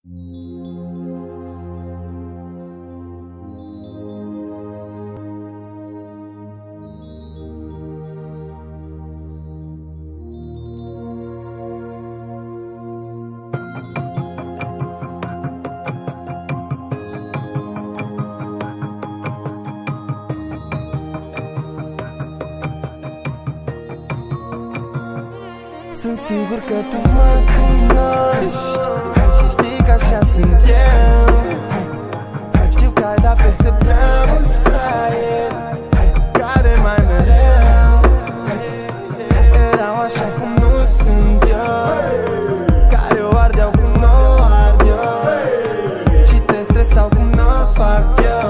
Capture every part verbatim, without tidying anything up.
Sunt sigur că tu mă cunoști și știi că așa sunt eu. Știu că ai dat peste prea mulți fraieri care mai mereu erau așa cum nu sunt eu, care o ardeau cum nu o ard eu și te stresau cum nu o fac eu.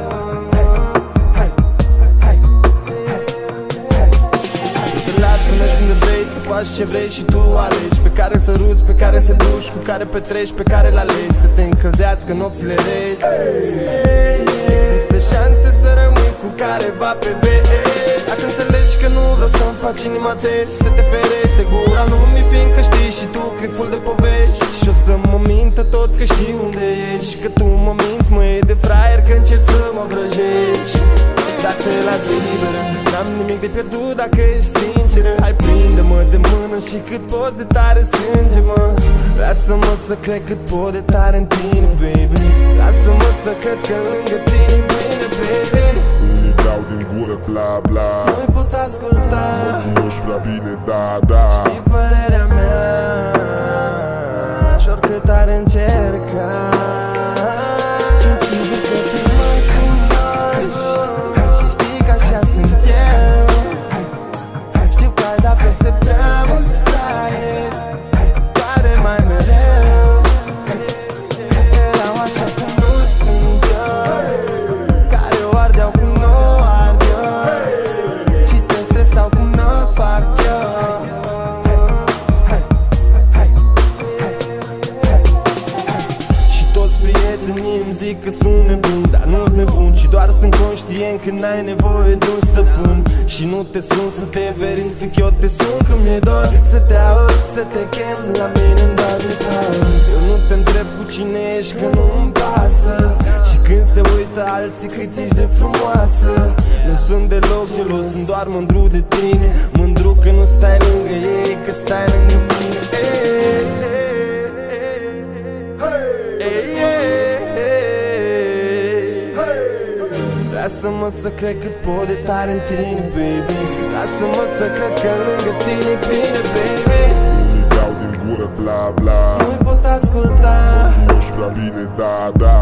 Faci ce vrei și tu alegi, pe care să ruți, pe care să duci, cu care petreci, pe care l-alegi, să te încălzească nopțile reci. Există șanse să rămâi cu careva pe veci, dacă înțelegi că nu vreau să-mi faci inima teci, să te ferești de gura lumii, fiindcă știi și tu că e full de povești. Și o să mă mintă toți că știi unde ești, că tu mă minți, mă iei de fraier, că încerci să mă vrăjești. Dacă te las liberă, n-am nimic de pierdut dacă ești sinceră. Hai, prinde-mă de mână și cât poți de tare strânge-mă. Lasă-mă să cred cât pot de tare în tine, baby. Lasă-mă să cred că lângă tine e bine, baby. Unii dau din gură bla bla, nu-i pot asculta, mă cunoști prea bine, da, da. Știi părerea mea și oricât ar încerca. Sunt sigur că tu mă cunoști și știi că așa sunt eu. Știu că ai dat peste prea mulți fraieri care mai mereu erau așa cum nu sunt eu, care o ardeau cum nu o ard eu și te stresau cum nu o fac eu. Și toți prietenii îmi zic că sunt nebun, dar nu-s nebun, ci doar sunt conștient că n-ai nevoie de un stăpân. Și nu te sun să te verific, eu te sun că mi-e dor să te aud, să te chem la mine în doar de tău. Eu nu te întreb cu cine ești, că nu-mi pasă. Și când se uită alții cât ești de frumoasă, nu sunt deloc gelos, sunt doar mândru de tine. Mândru că nu stai lângă ei, că stai lângă mine. Ei, ei, ei, lasă-mă să cred cât pot de tare în tine, baby. Lasă-mă să cred că lângă tine e bine, baby. Unii dau din gură bla bla, nu-i pot asculta, mă cunoști prea bine, da, da.